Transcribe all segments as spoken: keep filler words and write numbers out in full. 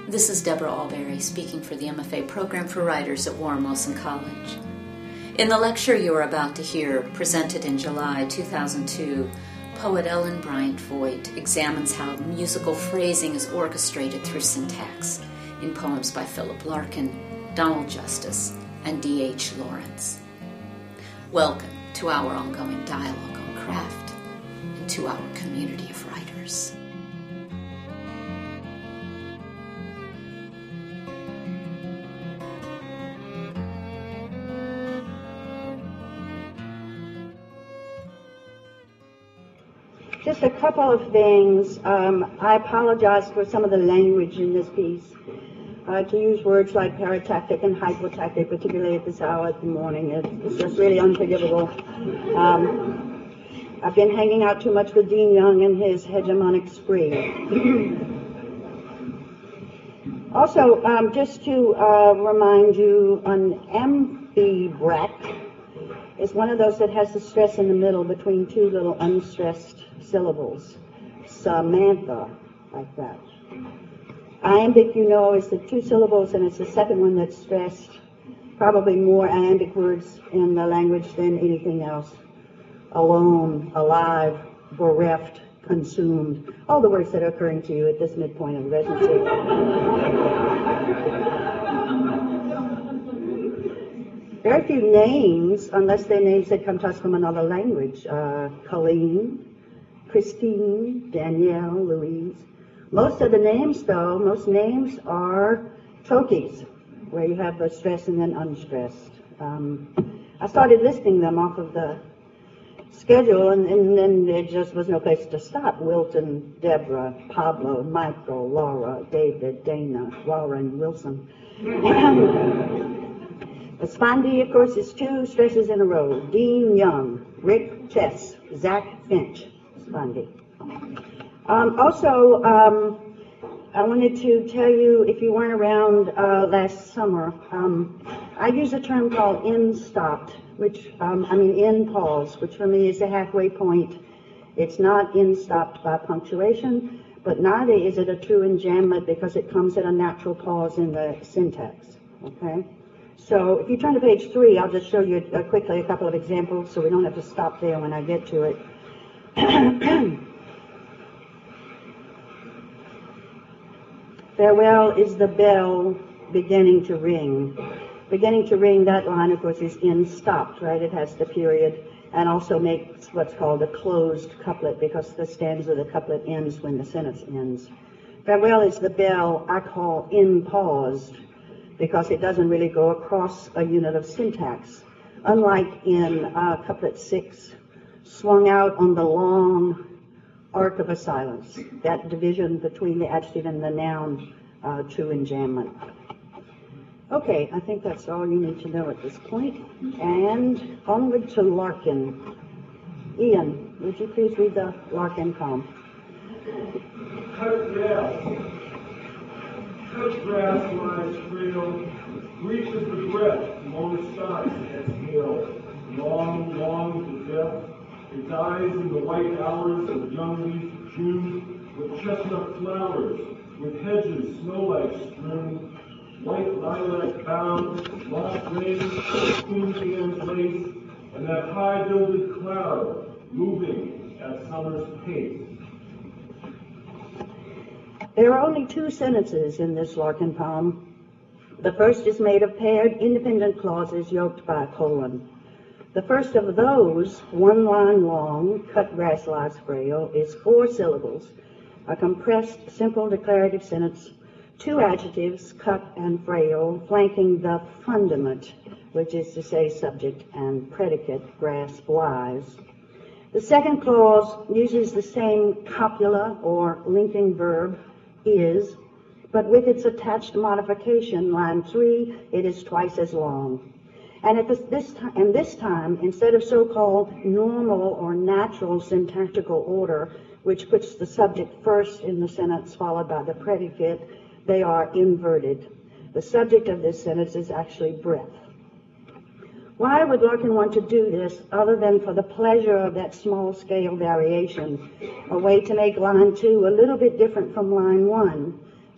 This is Deborah Alberry speaking for the M F A program for writers at Warren Wilson College. In the lecture you are about to hear, presented in July two thousand two, poet Ellen Bryant Voigt examines how musical phrasing is orchestrated through syntax in poems by Philip Larkin, Donald Justice, and D H Lawrence. Welcome to our ongoing dialogue on craft and to our community of writers. Just a couple of things. Um, I apologize for some of the language in this piece. Uh, to use words like paratactic and hypotactic, particularly at this hour of the morning, it, it's just really unforgivable. Um, I've been hanging out too much with Dean Young and his hegemonic spree. Also, um, just to uh, remind you, an ambibrach is one of those that has the stress in the middle between two little unstressed syllables. Samantha, like that. Iambic, you know, is the two syllables, and it's the second one that's stressed. Probably more iambic words in the language than anything else. Alone, alive, bereft, consumed. All the words that are occurring to you at this midpoint of the residency. Very few names, unless they're names that come to us from another language. Uh, Colleen, Christine, Danielle, Louise. Most of the names, though, most names are trochees, where you have the stress and then unstressed. Um, I started listing them off of the schedule, and, and then there just was no place to stop. Wilton, Deborah, Pablo, Michael, Laura, David, Dana, Warren, Wilson. The spondee, of course, is two stresses in a row. Dean Young, Rick Chess, Zach Finch, spondee. Um, also, um, I wanted to tell you, if you weren't around uh, last summer, um, I use a term called in-stopped, which, um, I mean in-pause, which for me is a halfway point. It's not in-stopped by punctuation, but neither is it a true enjambment because it comes at a natural pause in the syntax, okay? So if you turn to page three, I'll just show you uh, quickly a couple of examples so we don't have to stop there when I get to it. Farewell is the bell beginning to ring. Beginning to ring, that line, of course, is in stopped, right? It has the period and also makes what's called a closed couplet because the stanza, the couplet ends when the sentence ends. Farewell is the bell I call in paused because it doesn't really go across a unit of syntax. Unlike in uh, couplet six, swung out on the long arc of a silence, that division between the adjective and the noun, uh, true enjambment. Okay, I think that's all you need to know at this point. And onward to Larkin. Ian, would you please read the Larkin poem? Cut grass. Cut grass lies frail. Grief is the breath, long sighs exhale. Long, long to death. It dies in the white hours of young leaf June, with chestnut flowers, with hedges snow-like strewn, white lilac bound, lost rain, Queen Anne's lace, and that high-builded cloud moving at summer's pace. There are only two sentences in this Larkin poem. The first is made of paired independent clauses yoked by a colon. The first of those, one line long, cut grass lies frail, is four syllables, a compressed, simple declarative sentence, two adjectives, cut and frail, flanking the fundament, which is to say subject and predicate, grass lies. The second clause uses the same copula or linking verb, is, but with its attached modification, line three, it is twice as long. And at this, this time, and this time, instead of so-called normal or natural syntactical order, which puts the subject first in the sentence followed by the predicate, they are inverted. The subject of this sentence is actually breath. Why would Larkin want to do this other than for the pleasure of that small-scale variation, a way to make line two a little bit different from line one,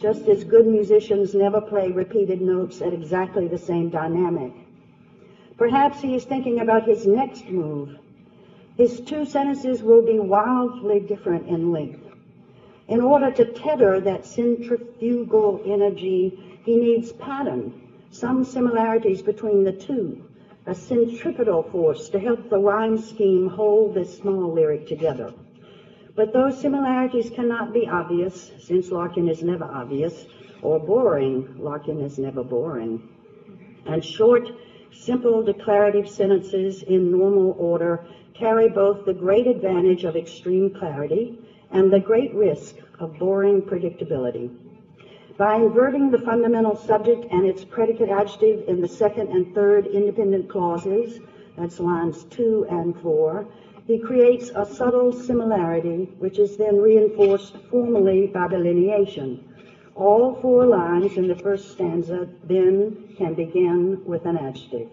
just as good musicians never play repeated notes at exactly the same dynamic. Perhaps he is thinking about his next move. His two sentences will be wildly different in length. In order to tether that centrifugal energy, he needs pattern, some similarities between the two, a centripetal force to help the rhyme scheme hold this small lyric together. But those similarities cannot be obvious, since Larkin is never obvious, or boring. Larkin is never boring. And short, simple declarative sentences in normal order carry both the great advantage of extreme clarity and the great risk of boring predictability. By inverting the fundamental subject and its predicate adjective in the second and third independent clauses, that's lines two and four, he creates a subtle similarity which is then reinforced formally by delineation. All four lines in the first stanza then can begin with an adjective.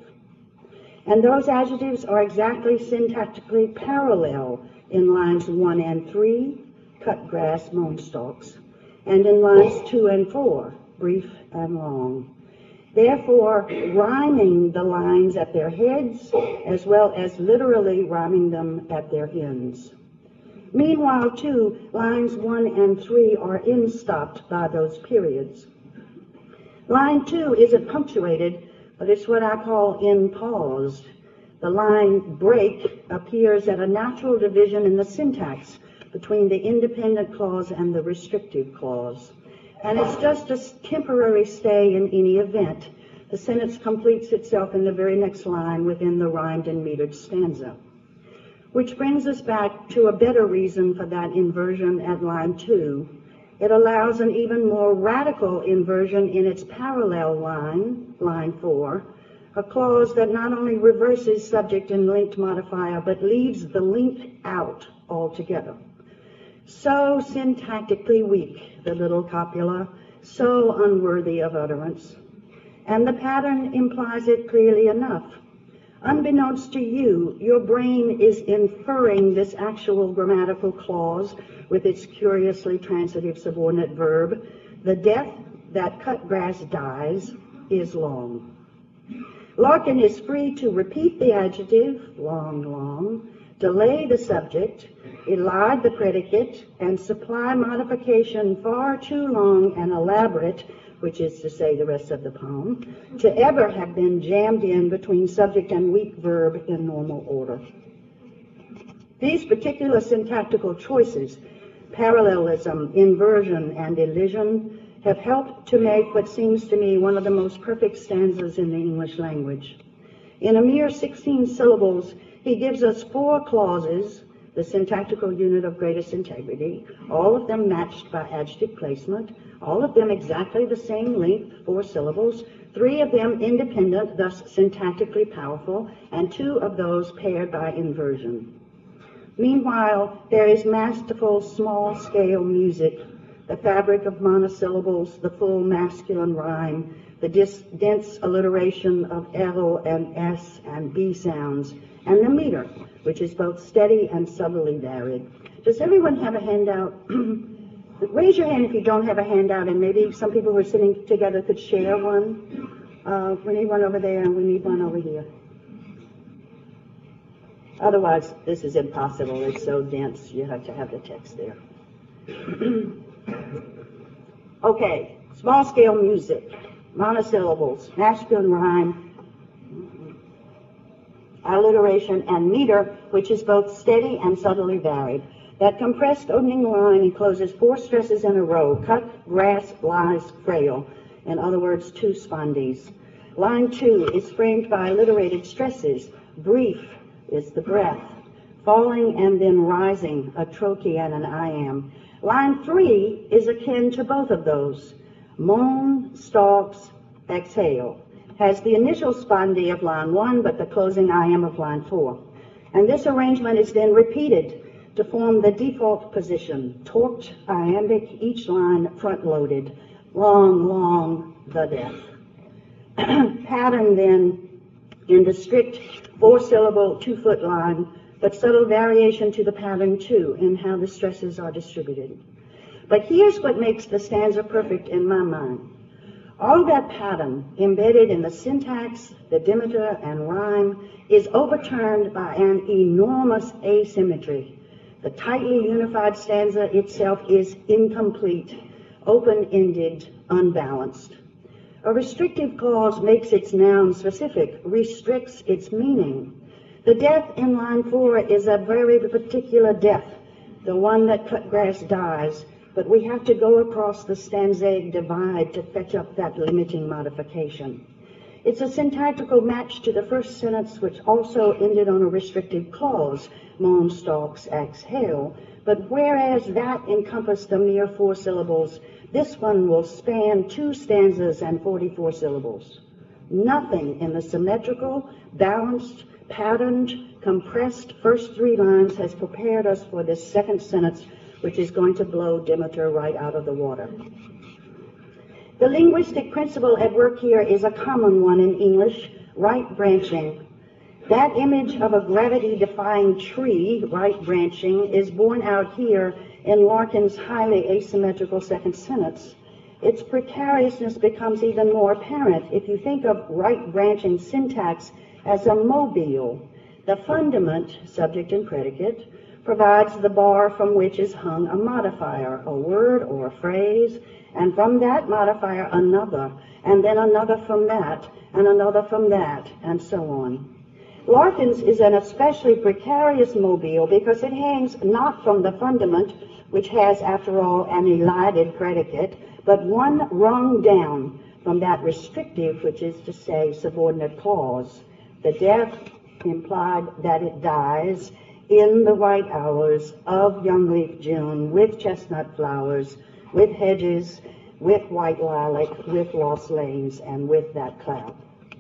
And those adjectives are exactly syntactically parallel in lines one and three, cut grass, mown stalks, and in lines two and four, brief and long. Therefore, rhyming the lines at their heads as well as literally rhyming them at their ends. Meanwhile, too, lines one and three are in-stopped by those periods. Line two isn't punctuated, but it's what I call in-paused. The line break appears at a natural division in the syntax between the independent clause and the restrictive clause. And it's just a temporary stay in any event. The sentence completes itself in the very next line within the rhymed and metered stanza. Which brings us back to a better reason for that inversion at line two. It allows an even more radical inversion in its parallel line, line four, a clause that not only reverses subject and linked modifier, but leaves the link out altogether. So syntactically weak, the little copula, so unworthy of utterance. And the pattern implies it clearly enough. Unbeknownst to you, your brain is inferring this actual grammatical clause with its curiously transitive subordinate verb. The death that cut grass dies is long. Larkin is free to repeat the adjective, long, long, delay the subject, elide the predicate, and supply modification far too long and elaborate, which is to say the rest of the poem, to ever have been jammed in between subject and weak verb in normal order. These particular syntactical choices, parallelism, inversion, and elision, have helped to make what seems to me one of the most perfect stanzas in the English language. In a mere sixteen syllables, he gives us four clauses, the syntactical unit of greatest integrity, all of them matched by adjective placement, all of them exactly the same length, four syllables, three of them independent, thus syntactically powerful, and two of those paired by inversion. Meanwhile, there is masterful small-scale music, the fabric of monosyllables, the full masculine rhyme, the dis- dense alliteration of L and S and B sounds, and the meter, which is both steady and subtly varied. Does everyone have a handout? Raise your hand if you don't have a handout, and maybe some people who are sitting together could share one. Uh, we need one over there, and we need one over here. Otherwise, this is impossible. It's so dense, you have to have the text there. Okay, small-scale music, monosyllables, masculine rhyme, alliteration, and meter, which is both steady and subtly varied. That compressed opening line encloses four stresses in a row: cut, grass, lies, frail. In other words, two spondees. Line two is framed by alliterated stresses. Brief is the breath. Falling and then rising, a trochee and an iamb. Line three is akin to both of those. Moan, stalks, exhale. Has the initial spondee of line one, but the closing iamb of line four. And this arrangement is then repeated to form the default position, torqued, iambic, each line front-loaded, long, long, the death. Pattern then in the strict four-syllable, two-foot line, but subtle variation to the pattern too in how the stresses are distributed. But here's what makes the stanza perfect in my mind. All that pattern embedded in the syntax, the demeter, and rhyme is overturned by an enormous asymmetry. The tightly unified stanza itself is incomplete, open-ended, unbalanced. A restrictive clause makes its noun specific, restricts its meaning. The death in line four is a very particular death, the one that cut grass dies, but we have to go across the stanzaic divide to fetch up that limiting modification. It's a syntactical match to the first sentence, which also ended on a restrictive clause, moan stalks, exhale, but whereas that encompassed the mere four syllables, this one will span two stanzas and forty-four syllables. Nothing in the symmetrical, balanced, patterned, compressed first three lines has prepared us for this second sentence, which is going to blow Demeter right out of the water. The linguistic principle at work here is a common one in English, right branching. That image of a gravity-defying tree, right branching, is borne out here in Larkin's highly asymmetrical second sentence. Its precariousness becomes even more apparent if you think of right branching syntax as a mobile. The fundament, subject and predicate, provides the bar from which is hung a modifier, a word or a phrase, and from that modifier another, and then another from that, and another from that, and so on. Larkin's is an especially precarious mobile because it hangs not from the fundament, which has, after all, an elided predicate, but one rung down from that restrictive, which is to say, subordinate clause. The death implied that it dies in the white hours of young leaf June, with chestnut flowers, with hedges, with white lilac, with lost lanes, and with that cloud.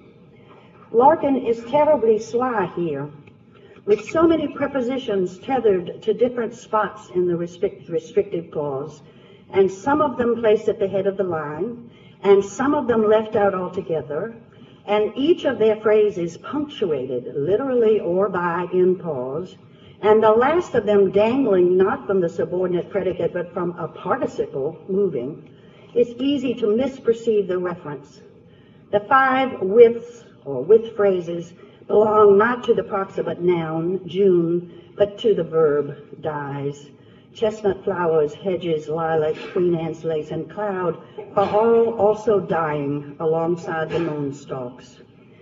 Larkin is terribly sly here, with so many prepositions tethered to different spots in the restrict, restrictive clause, and some of them placed at the head of the line, and some of them left out altogether, and each of their phrases punctuated, literally or by in pause, and the last of them dangling not from the subordinate predicate but from a participle moving. It's easy to misperceive the reference. The five withs, or with phrases, belong not to the proximate noun, June, but to the verb, dies. Chestnut flowers, hedges, lilac, Queen Anne's lace, and cloud are all also dying alongside the moon stalks.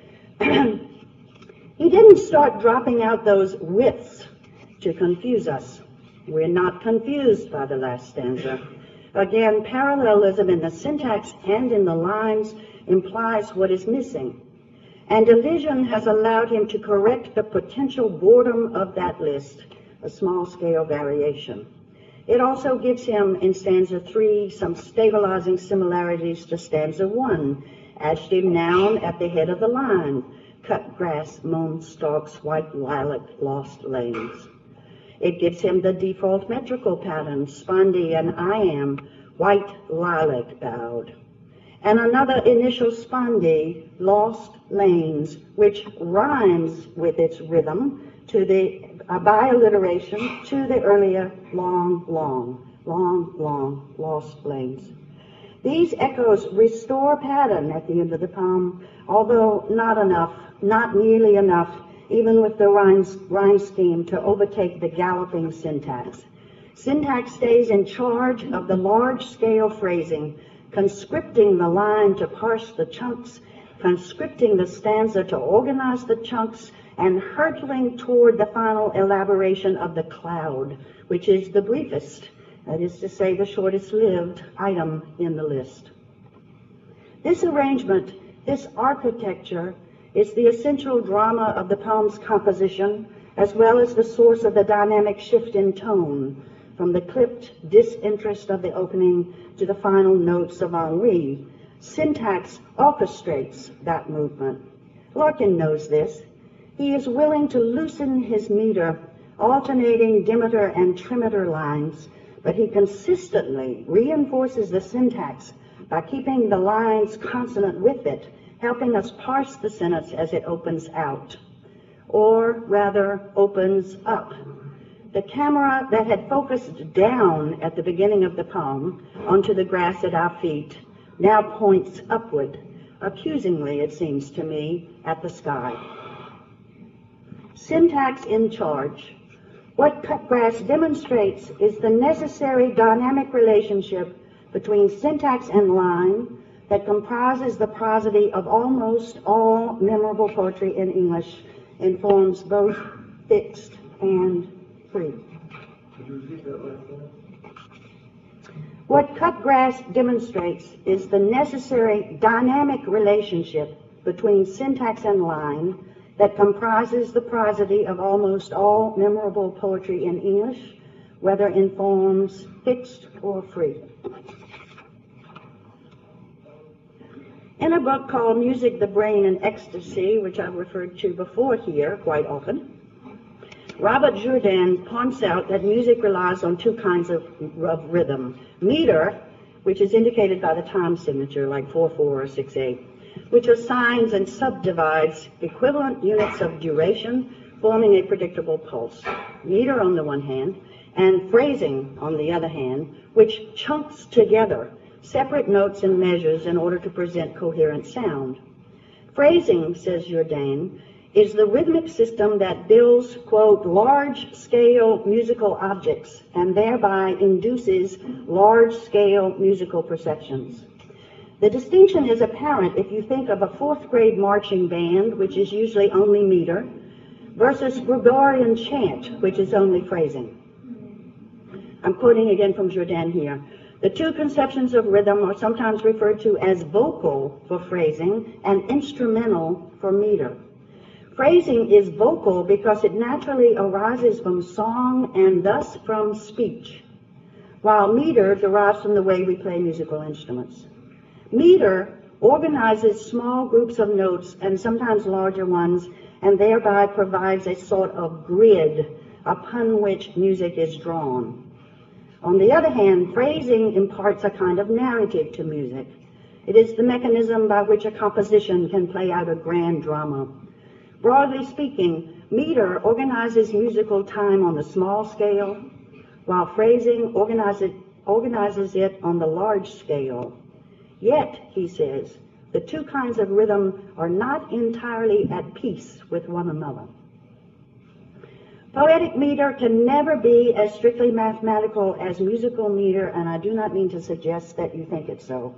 He didn't start dropping out those withs to confuse us. We're not confused by the last stanza. Again, parallelism in the syntax and in the lines implies what is missing. And Elision has allowed him to correct the potential boredom of that list, a small-scale variation. It also gives him, in stanza three, some stabilizing similarities to stanza one, adjective noun at the head of the line, cut grass, mown stalks, white lilac, lost lanes. It gives him the default metrical pattern, spondy and I am, white lilac bowed. And another initial spondy, lost lanes, which rhymes with its rhythm to the uh, by alliteration to the earlier long, long, long, long, lost lanes. These echoes restore pattern at the end of the poem, although not enough, not nearly enough, even with the rhyme, rhyme scheme to overtake the galloping syntax. Syntax stays in charge of the large-scale phrasing, conscripting the line to parse the chunks, conscripting the stanza to organize the chunks, and hurtling toward the final elaboration of the cloud, which is the briefest, that is to say, the shortest-lived item in the list. This arrangement, this architecture, is the essential drama of the poem's composition, as well as the source of the dynamic shift in tone, from the clipped disinterest of the opening to the final notes of ennui. Syntax orchestrates that movement. Larkin knows this. He is willing to loosen his meter, alternating Demeter and Trimeter lines, but he consistently reinforces the syntax by keeping the lines consonant with it, helping us parse the sentence as it opens out, or rather opens up. The camera that had focused down at the beginning of the poem onto the grass at our feet now points upward, accusingly, it seems to me, at the sky. Syntax in charge. What Cut Grass demonstrates is the necessary dynamic relationship between syntax and line that comprises the prosody of almost all memorable poetry in English in forms both fixed and free. Could you repeat that last one? What Cut Grass demonstrates is the necessary dynamic relationship between syntax and line that comprises the prosody of almost all memorable poetry in English, whether in forms fixed or free. In a book called Music, the Brain, and Ecstasy, which I've referred to before here quite often, Robert Jourdain points out that music relies on two kinds of, of rhythm. Meter, which is indicated by the time signature, like four four or six eight, which assigns and subdivides equivalent units of duration, forming a predictable pulse. Meter on the one hand, and phrasing on the other hand, which chunks together separate notes and measures in order to present coherent sound. Phrasing, says Jourdain, is the rhythmic system that builds, quote, large-scale musical objects and thereby induces large-scale musical perceptions. The distinction is apparent if you think of a fourth-grade marching band, which is usually only meter, versus Gregorian chant, which is only phrasing. I'm quoting again from Jourdain here. The two conceptions of rhythm are sometimes referred to as vocal for phrasing and instrumental for meter. Phrasing is vocal because it naturally arises from song and thus from speech, while meter derives from the way we play musical instruments. Meter organizes small groups of notes and sometimes larger ones, and thereby provides a sort of grid upon which music is drawn. On the other hand, phrasing imparts a kind of narrative to music. It is the mechanism by which a composition can play out a grand drama. Broadly speaking, meter organizes musical time on the small scale, while phrasing organizes, organizes it on the large scale. Yet, he says, the two kinds of rhythm are not entirely at peace with one another. Poetic meter can never be as strictly mathematical as musical meter, and I do not mean to suggest that you think it so,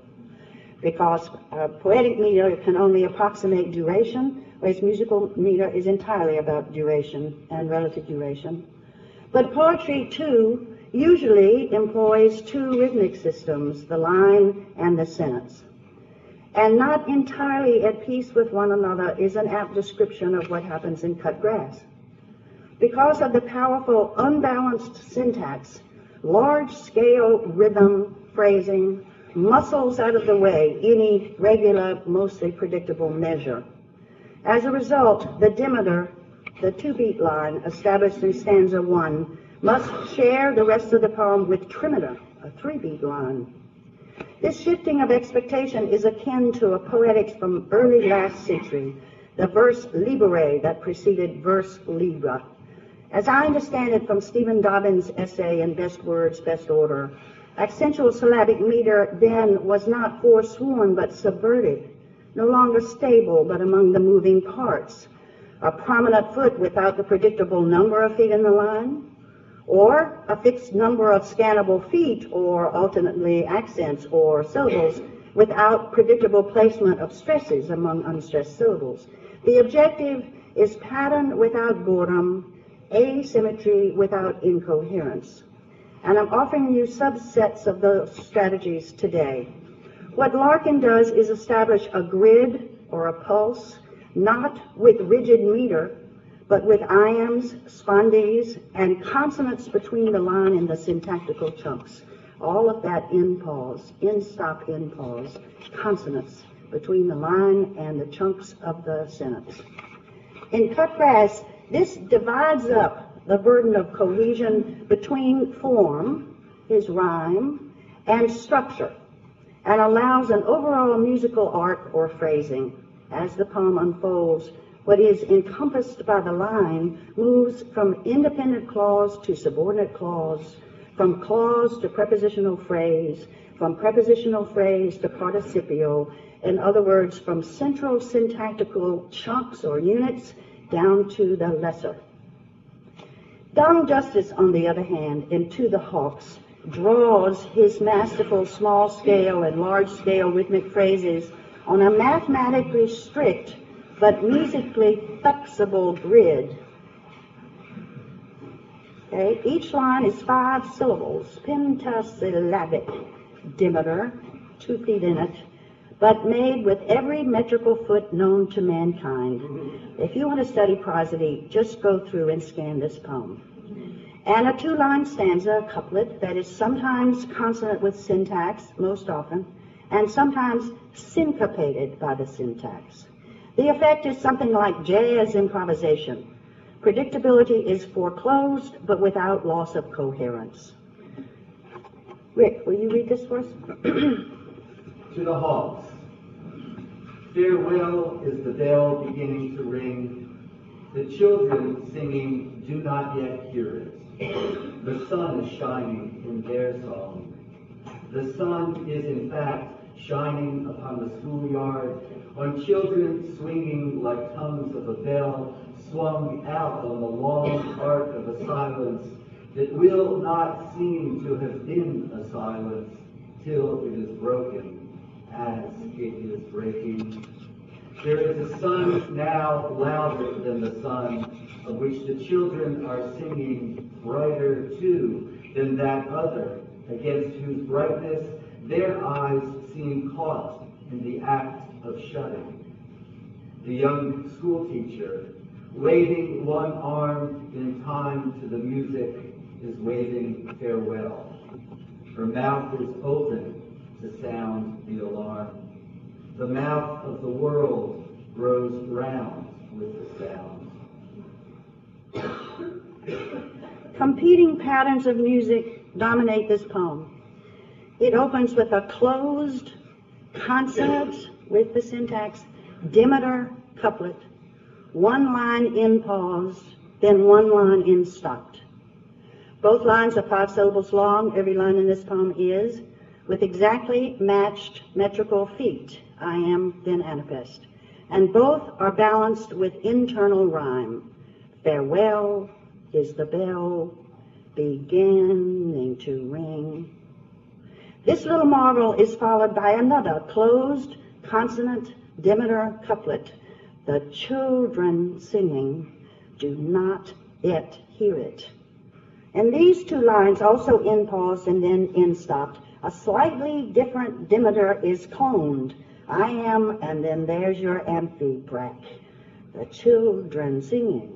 because uh, poetic meter can only approximate duration, whereas musical meter is entirely about duration and relative duration. But poetry, too, usually employs two rhythmic systems, the line and the sentence. And not entirely at peace with one another is an apt description of what happens in Cut Grass. Because of the powerful, unbalanced syntax, large-scale rhythm, phrasing, muscles out of the way any regular, mostly predictable measure. As a result, the dimeter, the two-beat line established in stanza one, must share the rest of the poem with trimeter, a three-beat line. This shifting of expectation is akin to a poetics from early last century, the verse libere that preceded verse libre. As I understand it from Stephen Dobbins' essay in Best Words, Best Order, accentual syllabic meter then was not forsworn but subverted, no longer stable but among the moving parts, a prominent foot without the predictable number of feet in the line, or a fixed number of scannable feet, or alternately accents or syllables, without predictable placement of stresses among unstressed syllables. The objective is pattern without boredom, asymmetry without incoherence. And I'm offering you subsets of those strategies today. What Larkin does is establish a grid or a pulse, not with rigid meter, but with iambs, spondees, and consonants between the line and the syntactical chunks. All of that in pause, in stop, in pause, consonants between the line and the chunks of the sentence. In Cut Grass, this divides up the burden of cohesion between form, his rhyme, and structure, and allows an overall musical arc or phrasing as the poem unfolds what is encompassed by the line moves from independent clause to subordinate clause, from clause to prepositional phrase, from prepositional phrase to participial, in other words, from central syntactical chunks or units down to the lesser. Donald Justice, on the other hand, in To the Hawks, draws his masterful small-scale and large-scale rhythmic phrases on a mathematically strict but musically flexible grid. Okay? Each line is five syllables, pentasyllabic, dimeter, two feet in it, but made with every metrical foot known to mankind. If you want to study prosody, just go through and scan this poem. And a two-line stanza, couplet, that is sometimes consonant with syntax, most often, and sometimes syncopated by the syntax. The effect is something like jazz improvisation. Predictability is foreclosed, but without loss of coherence. Rick, will you read this for us? To the Hawks. Farewell is the bell beginning to ring. The children singing do not yet hear it. The sun is shining in their song. The sun is in fact shining upon the schoolyard, on children swinging like tongues of a bell, swung out on the long arc of a silence that will not seem to have been a silence till it is broken, as it is breaking. There is a sun now louder than the sun, of which the children are singing, brighter too than that other, against whose brightness their eyes seem caught in the act of shutting. The young schoolteacher, waving one arm in time to the music, is waving farewell. Her mouth is open to sound the alarm. The mouth of the world grows round with the sound. Competing patterns of music dominate this poem. It opens with a closed consonant with the syntax, dimeter couplet, one line in pause, then one line in stopped. Both lines are five syllables long, every line in this poem is, with exactly matched metrical feet, I am, then anapest. And both are balanced with internal rhyme. Farewell is the bell beginning to ring. This little marvel is followed by another closed consonant dimeter couplet. The children singing do not yet hear it. And these two lines also in pause and then in stopped. A slightly different dimeter is coned. I am, and then there's your amphibrac. The children singing.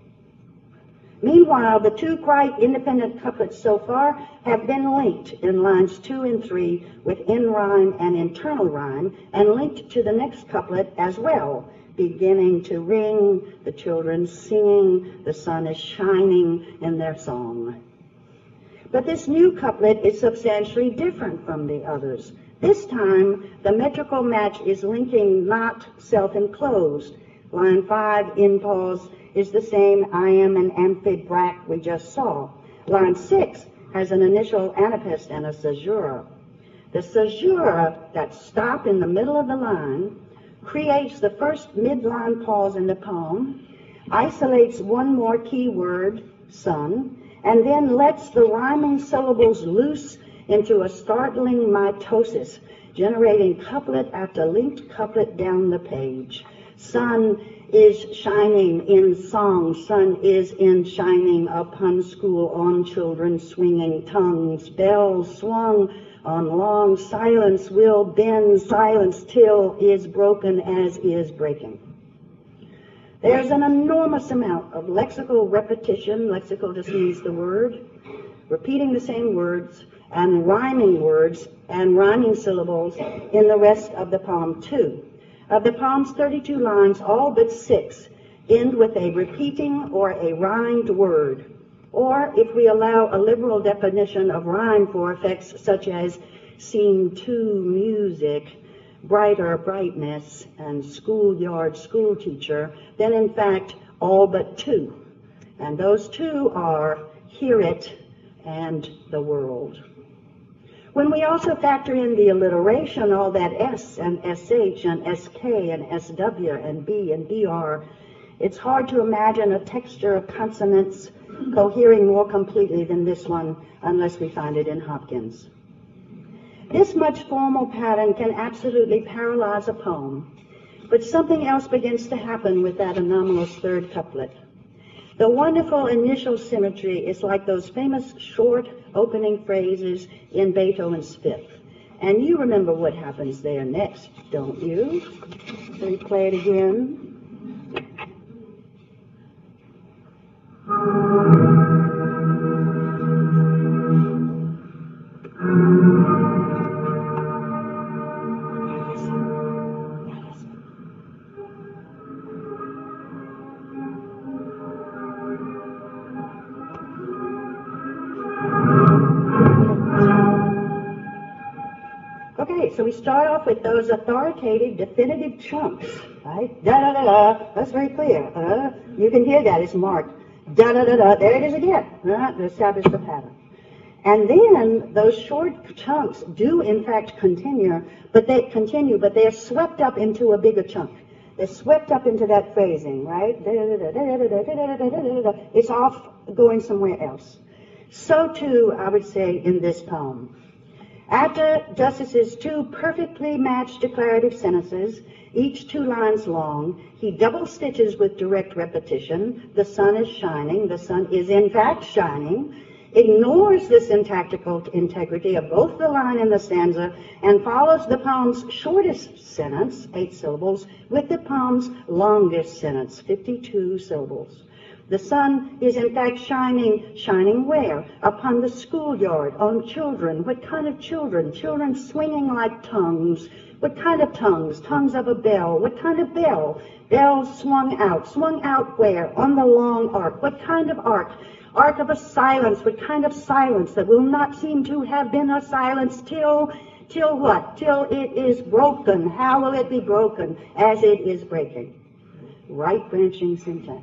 Meanwhile, the two quite independent couplets so far have been linked in lines two and three with in-rhyme and internal rhyme, and linked to the next couplet as well, beginning to ring, the children singing, the sun is shining in their song. But this new couplet is substantially different from the others. This time, the metrical match is linking, not self-enclosed. Line five, in pause, is the same I am and amphibrac we just saw. Line six has an initial anapest and a caesura. The caesura, that stop in the middle of the line, creates the first midline pause in the poem, isolates one more key word, sun, and then lets the rhyming syllables loose into a startling mitosis, generating couplet after linked couplet down the page. Sun is shining in song, sun is in shining upon school, on children swinging tongues, bells swung on long silence will bend silence till is broken as is breaking. There's an enormous amount of lexical repetition, lexical just means the word, repeating the same words, and rhyming words and rhyming syllables in the rest of the poem too. Of the poem's thirty-two lines, all but six end with a repeating or a rhymed word. Or, if we allow a liberal definition of rhyme for effects such as scene two music, brighter, brightness, and schoolyard, school teacher, then in fact all but two. And those two are hear it and the world. When we also factor in the alliteration, all that S and S H and S K and S W and B and B R, it's hard to imagine a texture of consonants cohering more completely than this one unless we find it in Hopkins. This much formal pattern can absolutely paralyze a poem, but something else begins to happen with that anomalous third couplet. The wonderful initial symmetry is like those famous short opening phrases in Beethoven's Fifth. And you remember what happens there next, don't you? So we play it again. Okay, so we start off with those authoritative, definitive chunks, right? Da-da-da-da, that's very clear. Uh, you can hear that, it's marked. Da-da-da-da, there it is again, uh, to establish the pattern. And then those short chunks do in fact continue, but they continue, but they're swept up into a bigger chunk. They're swept up into that phrasing, right? It's off going somewhere else. So too, I would say, in this poem. After Justice's two perfectly matched declarative sentences, each two lines long, he double stitches with direct repetition. The sun is shining. The sun is in fact shining. Ignores the syntactical integrity of both the line and the stanza, and follows the poem's shortest sentence, eight syllables, with the poem's longest sentence, fifty-two syllables. The sun is in fact shining, shining where? Upon the schoolyard, on children. What kind of children? Children swinging like tongues. What kind of tongues? Tongues of a bell. What kind of bell? Bells swung out. Swung out where? On the long arc. What kind of arc? Arc of a silence. What kind of silence? That will not seem to have been a silence till, till what? Till it is broken. How will it be broken? As it is breaking. Right branching syntax.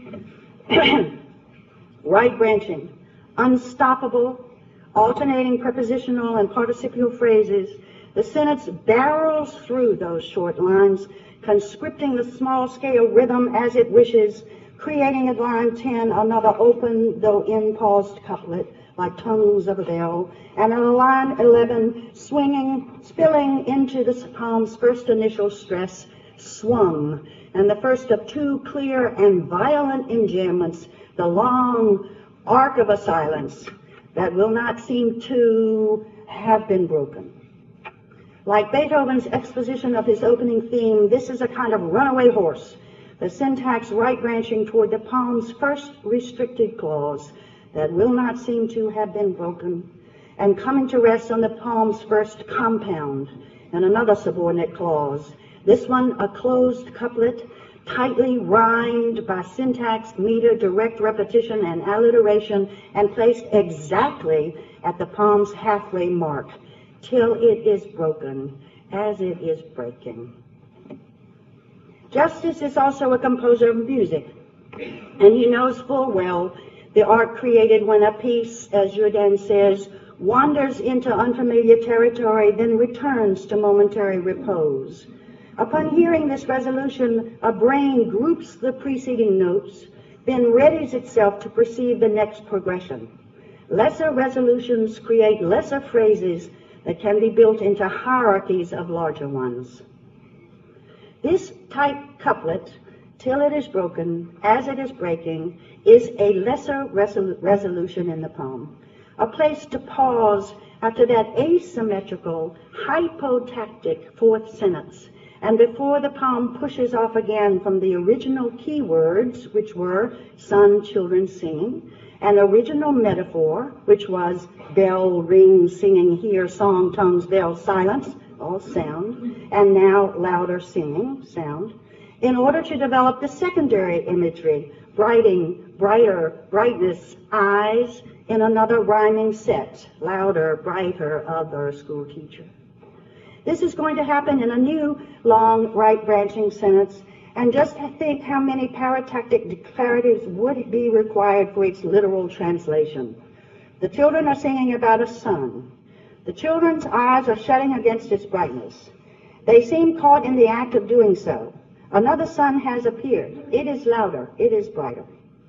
Right branching, unstoppable, alternating prepositional and participial phrases. The sentence barrels through those short lines, conscripting the small-scale rhythm as it wishes, creating at line ten another open, though in-paused couplet, like tongues of a bell, and at line eleven, swinging, spilling into the poem's first initial stress, swung, and the first of two clear and violent enjambments, the long arc of a silence that will not seem to have been broken. Like Beethoven's exposition of his opening theme, this is a kind of runaway horse, the syntax right branching toward the poem's first restricted clause that will not seem to have been broken, and coming to rest on the poem's first compound and another subordinate clause. This one, a closed couplet, tightly rhymed by syntax, meter, direct repetition, and alliteration, and placed exactly at the poem's halfway mark, till it is broken, as it is breaking. Justice is also a composer of music, and he knows full well the art created when a piece, as Jourdain says, wanders into unfamiliar territory, then returns to momentary repose. Upon hearing this resolution, a brain groups the preceding notes, then readies itself to perceive the next progression. Lesser resolutions create lesser phrases that can be built into hierarchies of larger ones. This tight couplet, till it is broken, as it is breaking, is a lesser resol- resolution in the poem, a place to pause after that asymmetrical, hypotactic fourth sentence, and before the poem pushes off again from the original key words, which were sun, children singing, an original metaphor, which was bell, ring, singing, here, song, tongues, bell, silence, all sound, and now louder singing, sound, in order to develop the secondary imagery, brighting, brighter, brightness, eyes, in another rhyming set, louder, brighter, other, school teacher. This is going to happen in a new, long, right-branching sentence, and just think how many paratactic declaratives would be required for its literal translation. The children are singing about a sun. The children's eyes are shutting against its brightness. They seem caught in the act of doing so. Another sun has appeared. It is louder. It is brighter.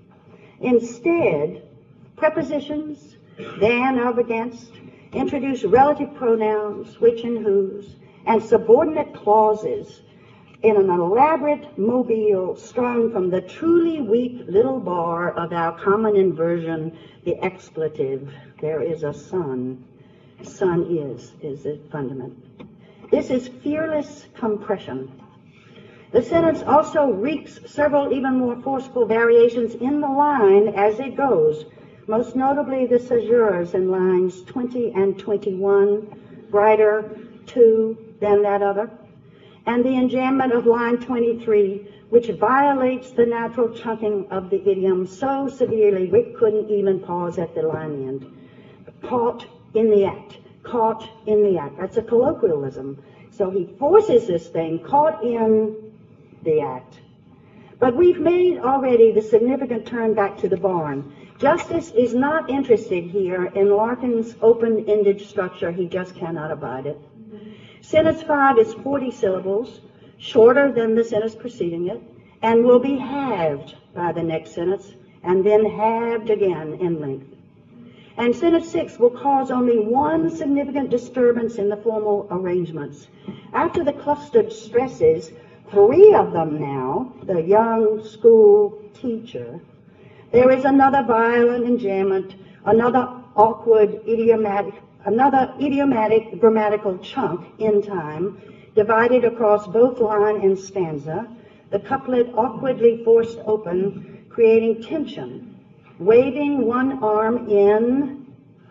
Instead, prepositions, than, of, against, introduce relative pronouns, which and whose, and subordinate clauses in an elaborate mobile strung from the truly weak little bar of our common inversion, the expletive. There is a sun. Sun is, is the fundament. This is fearless compression. The sentence also reeks several even more forceful variations in the line as it goes, most notably the caesures in lines twenty and twenty-one, brighter, two, than that other, and the enjambment of line twenty-three, which violates the natural chunking of the idiom so severely Wick couldn't even pause at the line end. Caught in the act. Caught in the act. That's a colloquialism. So he forces this thing, caught in the act. But we've made already the significant turn back to the barn. Justice is not interested here in Larkin's open-ended structure. He just cannot abide it. Sentence five is forty syllables, shorter than the sentence preceding it, and will be halved by the next sentence, and then halved again in length. And sentence six will cause only one significant disturbance in the formal arrangements. After the clustered stresses, three of them now, the young school teacher, there is another violent enjambment, another awkward idiomatic, another idiomatic grammatical chunk in time, divided across both line and stanza, the couplet awkwardly forced open, creating tension. Waving one arm in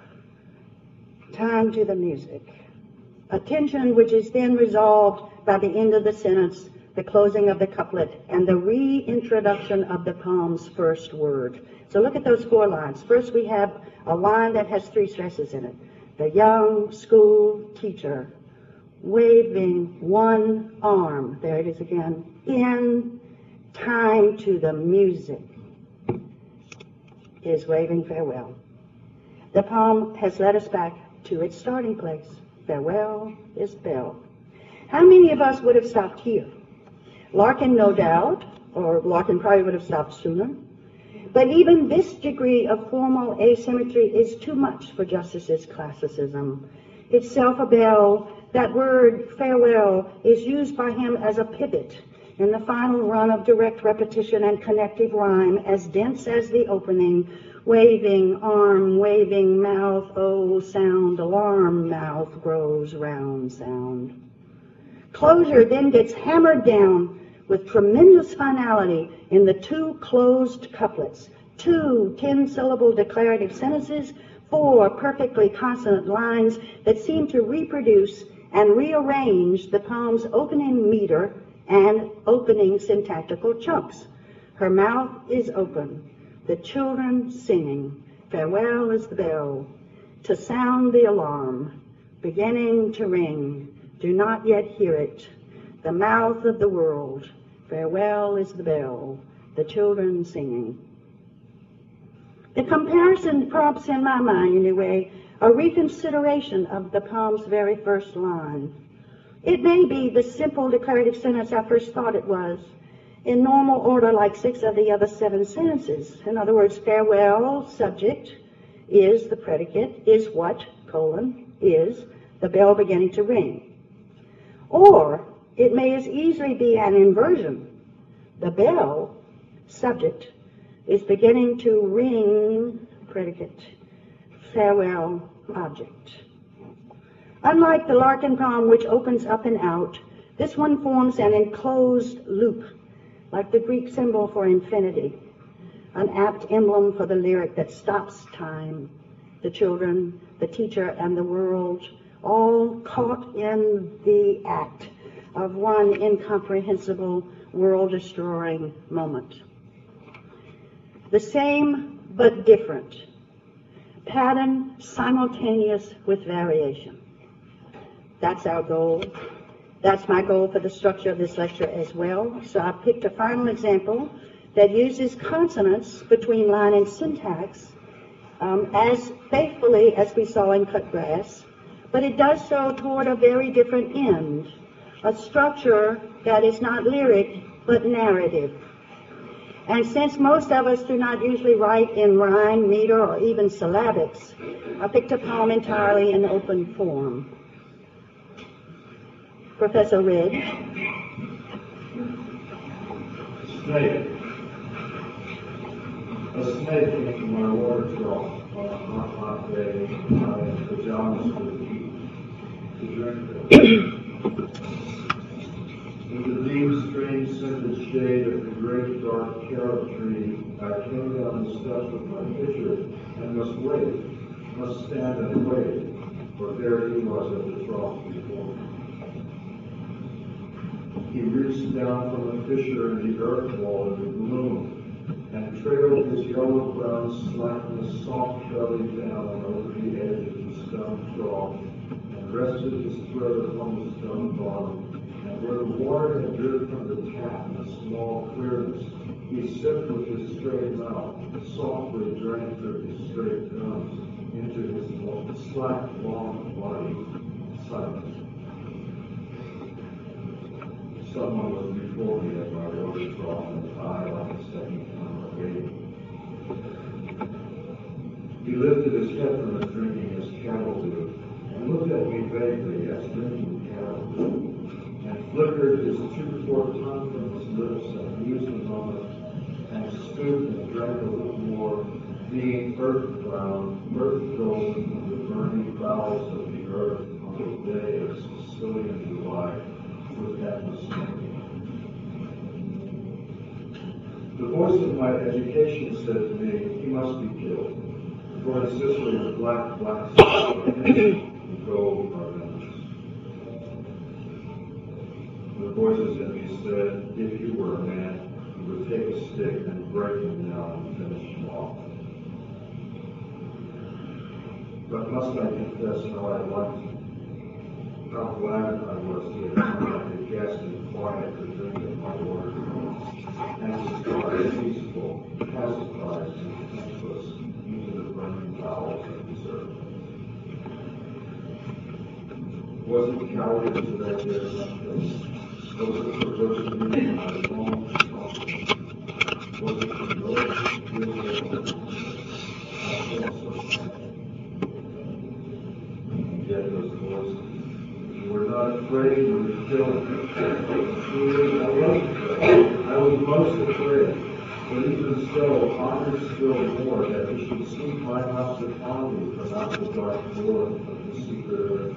time to the music. A tension which is then resolved by the end of the sentence, the closing of the couplet, and the reintroduction of the poem's first word. So look at those four lines. First we have a line that has three stresses in it. The young school teacher waving one arm, there it is again, in time to the music, is waving farewell. The poem has led us back to its starting place. Farewell is bell. How many of us would have stopped here? Larkin, no doubt, or Larkin probably would have stopped sooner. But even this degree of formal asymmetry is too much for Justice's classicism. Itself a bell, that word farewell is used by him as a pivot in the final run of direct repetition and connective rhyme, as dense as the opening, waving, arm, waving, mouth, oh, sound, alarm, mouth grows round, sound. Closure then gets hammered down with tremendous finality in the two closed couplets, two ten-syllable declarative sentences, four perfectly consonant lines that seem to reproduce and rearrange the poem's opening meter and opening syntactical chunks. Her mouth is open, the children singing, farewell is the bell, to sound the alarm, beginning to ring, do not yet hear it, the mouth of the world, farewell is the bell, the children singing. The comparison prompts in my mind, anyway, a reconsideration of the poem's very first line. It may be the simple declarative sentence I first thought it was, in normal order like six of the other seven sentences. In other words, farewell, subject, is the predicate, is what, colon, is the bell beginning to ring. Or it may as easily be an inversion. The bell, subject, is beginning to ring, predicate, farewell, object. Unlike the Larkin poem, which opens up and out, this one forms an enclosed loop, like the Greek symbol for infinity, an apt emblem for the lyric that stops time, the children, the teacher, and the world, all caught in the act of one incomprehensible, world-destroying moment. The same but different, pattern simultaneous with variation. That's our goal. That's my goal for the structure of this lecture as well. So I picked a final example that uses consonants between line and syntax um, as faithfully as we saw in Cut Grass, but it does so toward a very different end, a structure that is not lyric but narrative. And since most of us do not usually write in rhyme, meter, or even syllabics, I picked a poem entirely in open form. Professor Red. Snake. A snake came to my water trough on a hot, hot day in my pajamas for the heat to drink it. In the deep, strange, scented shade of the great dark carob tree, I came down the steps with my pitcher and must wait, must stand and wait, for there he was at the trough before me. He reached down from a fissure in the earth wall in the gloom and trailed his yellow-brown slackness soft-belly down over the edge of the stone trough and rested his throat upon the stone bottom. And where the water had dripped from the tap in a small clearness, he sipped with his straight mouth, softly drank through his straight gums into his slack, long body, silent. Someone was before me at my water trough, and I, like a second time, waiting. He lifted his head from his drinking as cattle do, and looked at me vaguely as drinking cattle do, and flickered his two-forked tongue from his lips and mused a moment, and stooped and drank a little more, being earth-bound, earth-golden from the burning bowels of the earth on the day of Sicilian July with atmosphere. The voice of my education said to me, he must be killed, for in Sicily the black, black and gold are venomous. The voices in me said, if you were a man, you would take a stick and break him down and finish him off. But must I confess how I liked him? How glad I was he had come like a ghastly quiet to drink of my water, and to start peaceful, pacified, and defenseless into the burning bowels of his earth. Was it cowardice that I dared not face? Was it perversity in my long talking? Was it the lowest guilt? I felt so sad. And yet those voices, you were not afraid, you were still. I wasn't afraid. I was most afraid. But even so, honored still more that he should see my hospitality from out the dark door of the secret earth.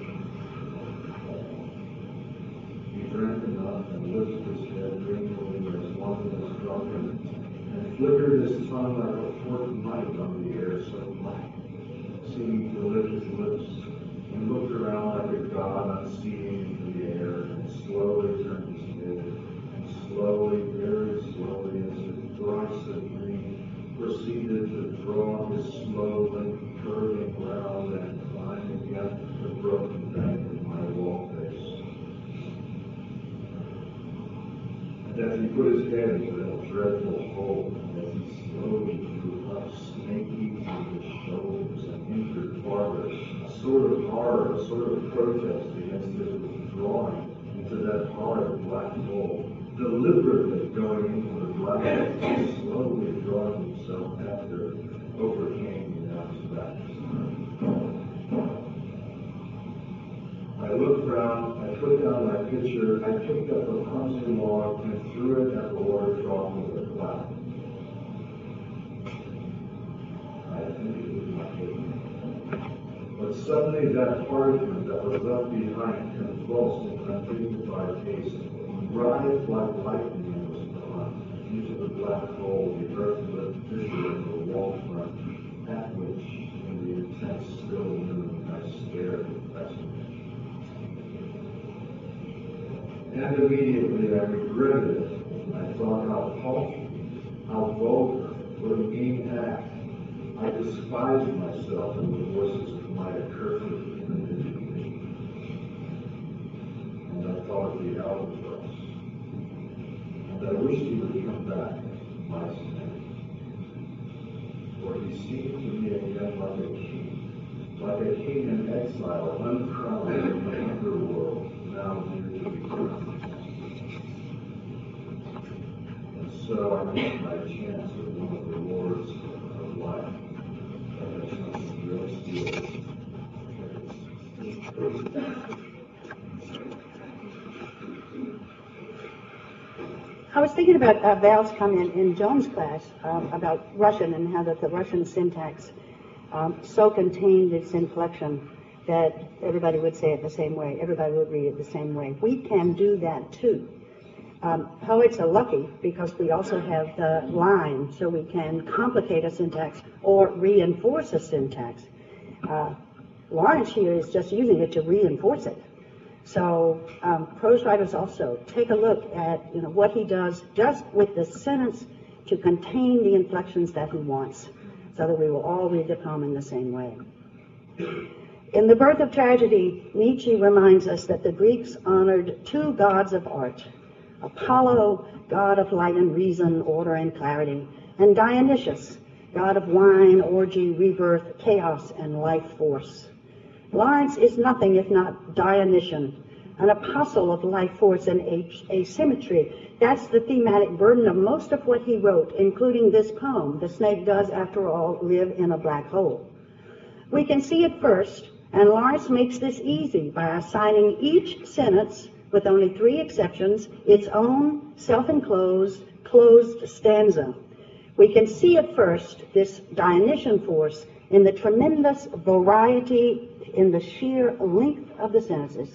He drank enough and lifted his head dreamily as one that was drunken, and flickered his tongue like a forked knife on the air so black, seeming to lift his lips, and looked around like a god unseeing into the air, and slowly turned his head, and slowly, very slowly, as if thrice a dream, proceeded to draw his slow length curving round and climb against the broken bank of my wall face. And as he put his head into that dreadful hole, and as he slowly drew up snaky on his shoulders and entered farther, a sort of horror, a sort of protest against his withdrawing into that hard black hole, deliberately going into the black hole, slowly drawing himself after, overcame me on his back. I looked round, I put down my pitcher, I picked up a clumsy log and threw it at the water trough with a clap. I think it was my hit. But suddenly that part of him that was left behind convulsed in undignified haste, writhed like lightning and was gone into the black hole, the earth-lit fissure in the wall front, at which, in the intense still noon, I stared with fascination. And immediately I regretted it. I thought how paltry, how vulgar, what a mean act. I despised myself and the voices of my accursed individuality. call it the albatross. And I wish he would come back, my snake. For he seemed to me again like a king, like a king in exile, uncrowned in the underworld, now near to be crowned. And so I took my chance with one of the lords of life, and I chose real steel. I was thinking about uh, Val's comment in Joan's class um, about Russian and how that the Russian syntax um, so contained its inflection that everybody would say it the same way. Everybody would read it the same way. We can do that too. Um, poets are lucky because we also have the line, so we can complicate a syntax or reinforce a syntax. Uh, Lawrence here is just using it to reinforce it. So um, prose writers also take a look at you know what he does just with the sentence to contain the inflections that he wants, so that we will all read the poem in the same way. In The Birth of Tragedy, Nietzsche reminds us that the Greeks honored two gods of art, Apollo, god of light and reason, order and clarity, and Dionysius, god of wine, orgy, rebirth, chaos, and life force. Lawrence is nothing if not Dionysian, an apostle of life force and asymmetry. That's the thematic burden of most of what he wrote, including this poem, The Snake Does, After All, Live in a Black Hole. We can see it first, and Lawrence makes this easy by assigning each sentence, with only three exceptions, its own self-enclosed, closed stanza. We can see it first, this Dionysian force, in the tremendous variety in the sheer length of the sentences.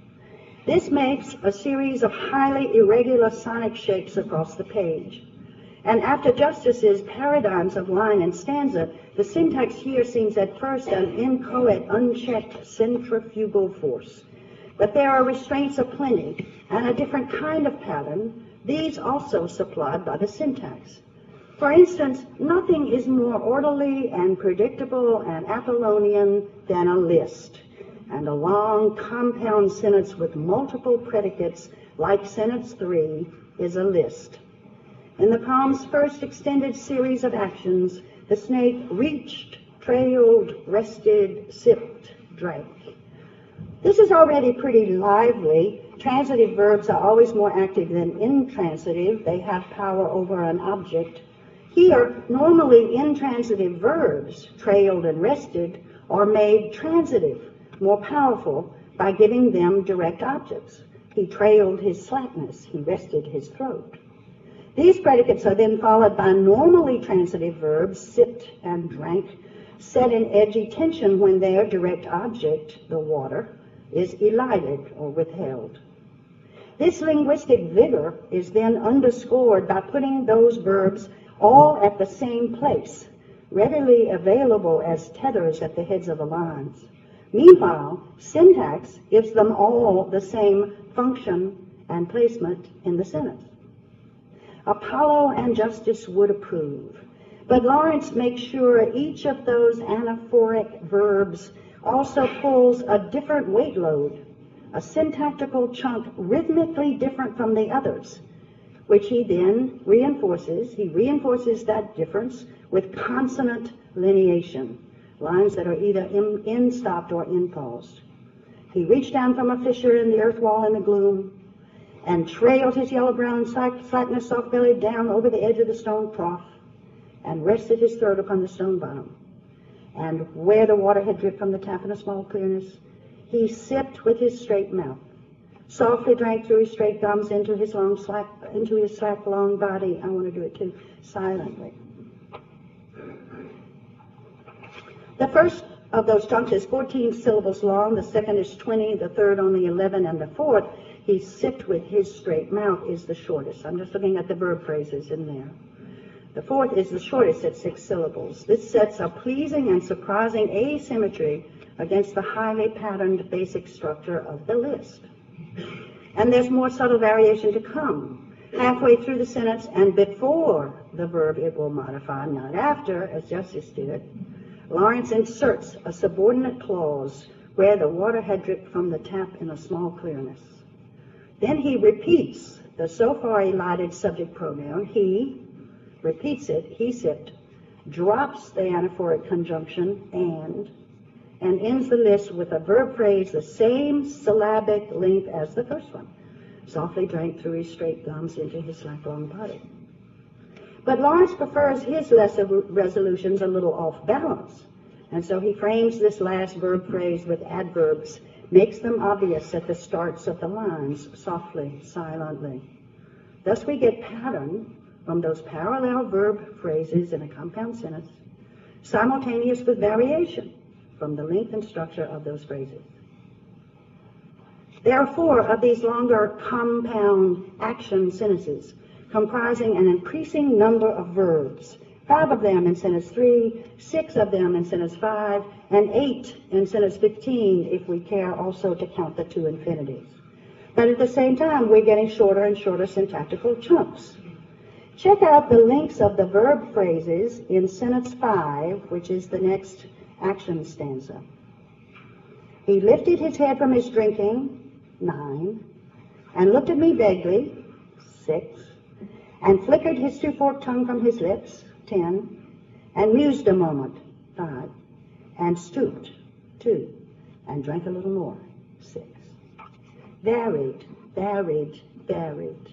This makes a series of highly irregular sonic shapes across the page. And after Justice's paradigms of line and stanza, the syntax here seems at first an inchoate, unchecked centrifugal force. But there are restraints aplenty and a different kind of pattern, these also supplied by the syntax. For instance, nothing is more orderly and predictable and Apollonian than a list, and a long compound sentence with multiple predicates, like sentence three, is a list. In the poem's first extended series of actions, the snake reached, trailed, rested, sipped, drank. This is already pretty lively. Transitive verbs are always more active than intransitive. They have power over an object. Here, normally intransitive verbs, trailed and rested, are made transitive, more powerful, by giving them direct objects. He trailed his slackness. He rested his throat. These predicates are then followed by normally transitive verbs, sipped and drank, set in edgy tension when their direct object, the water, is elided or withheld. This linguistic vigor is then underscored by putting those verbs all at the same place, readily available as tethers at the heads of the lines. Meanwhile, syntax gives them all the same function and placement in the sentence. Apollo and Justice would approve, but Lawrence makes sure each of those anaphoric verbs also pulls a different weight load, a syntactical chunk rhythmically different from the others, which he then reinforces. He reinforces that difference with consonant lineation, lines that are either in, in stopped or in paused. He reached down from a fissure in the earth wall in the gloom and trailed his yellow-brown slackness soft-bellied down over the edge of the stone trough and rested his throat upon the stone bottom. And where the water had dripped from the tap in a small clearness, he sipped with his straight mouth, softly drank through his straight gums into his long slack, into his slack long body. I want to do it too, silently. The first of those chunks is fourteen syllables long, the second is twenty, the third only eleven, and the fourth, he sipped with his straight mouth, is the shortest. I'm just looking at the verb phrases in there. The fourth is the shortest at six syllables. This sets a pleasing and surprising asymmetry against the highly patterned basic structure of the list. And there's more subtle variation to come. Halfway through the sentence and before the verb it will modify, not after, as Justice did, Lawrence inserts a subordinate clause where the water had dripped from the tap in a small clearness. Then he repeats the so far elided subject pronoun, he, repeats it, he sipped, drops the anaphoric conjunction, and, and ends the list with a verb phrase the same syllabic length as the first one. Softly drank through his straight gums into his slack long body. But Lawrence prefers his lesser resolutions a little off balance, and so he frames this last verb phrase with adverbs, makes them obvious at the starts of the lines, softly, silently. Thus we get pattern from those parallel verb phrases in a compound sentence, simultaneous with variation from the length and structure of those phrases. There are four of these longer compound action sentences, comprising an increasing number of verbs, five of them in sentence three, six of them in sentence five, and eight in sentence fifteen if we care also to count the two infinitives. But at the same time, we're getting shorter and shorter syntactical chunks. Check out the links of the verb phrases in sentence five, which is the next action stanza. He lifted his head from his drinking, nine, and looked at me vaguely, six, and flickered his two-forked tongue from his lips, ten, and mused a moment, five, and stooped, two, and drank a little more, six. Varied, varied, varied.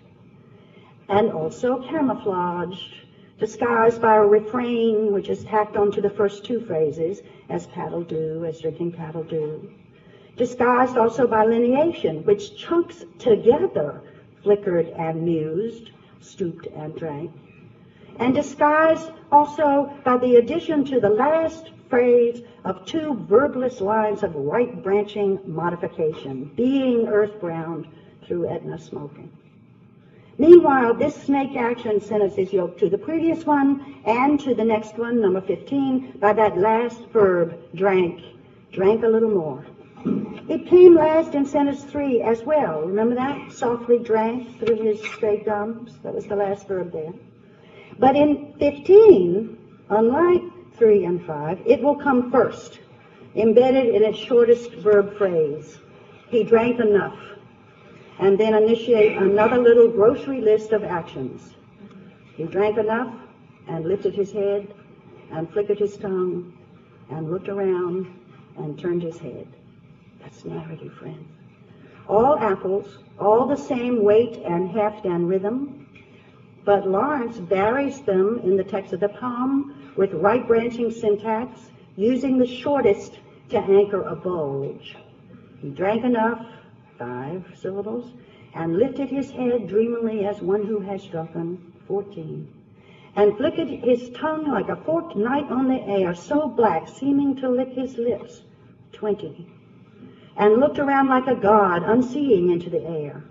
And also camouflaged, disguised by a refrain which is tacked onto the first two phrases, as paddle do, as drinking paddle do. Disguised also by lineation, which chunks together flickered and mused, stooped and drank. And disguised also by the addition to the last phrase of two verbless lines of right-branching modification, being earth-bound through Etna smoking. Meanwhile, this snake action sentence is yoked to the previous one and to the next one, number fifteen, by that last verb, drank, drank a little more. It came last in sentence three as well. Remember that? Softly drank through his straight gums. That was the last verb there. But in fifteen, unlike three and five, it will come first, embedded in its shortest verb phrase. He drank enough. And then initiate another little grocery list of actions. He drank enough and lifted his head and flickered his tongue and looked around and turned his head. That's narrative, friends. All apples, all the same weight and heft and rhythm, but Lawrence varies them in the text of the poem with right-branching syntax, using the shortest to anchor a bulge. He drank enough, five syllables, and lifted his head dreamily as one who has drunken, fourteen, and flickered his tongue like a forked knight on the air, so black, seeming to lick his lips, twenty, and looked around like a god, unseeing into the air,